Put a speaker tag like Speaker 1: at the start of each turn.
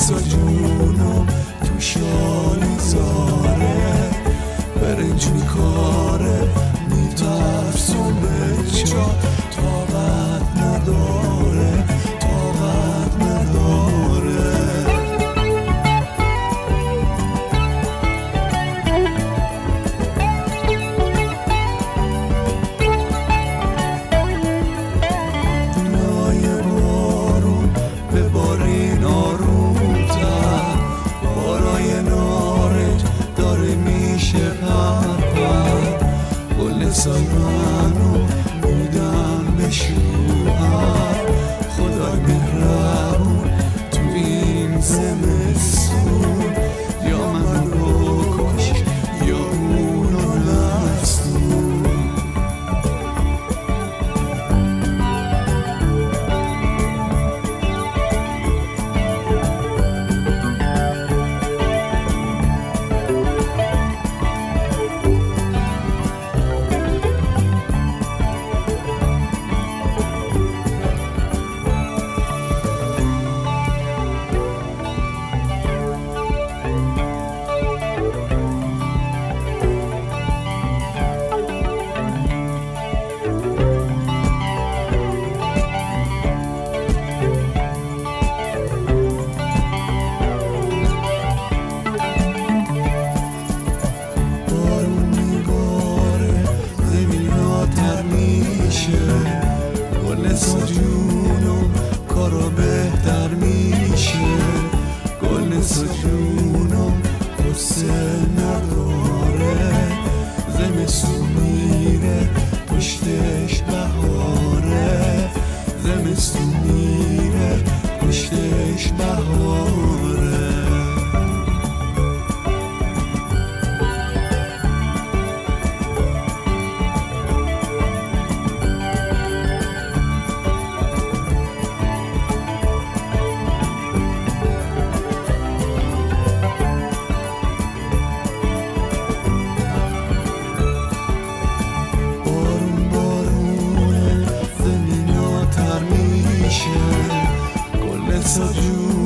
Speaker 1: جونم تو شالی زاره برنج میکاره میترسم به چا طاقت نداره طاقت نداره دنیای بارون به بارین آرومتر بارای نارنج داره میشه پرپر گل سال منو میدم به شوهر خدای مهربون تو این زمستون یا منو کش یا اونو نستون گل جونم کارو بهتر میشه گل جونم قصه نداره زمستون میره پشتش بهاره زمستون میره پشتش بهاره گل جونم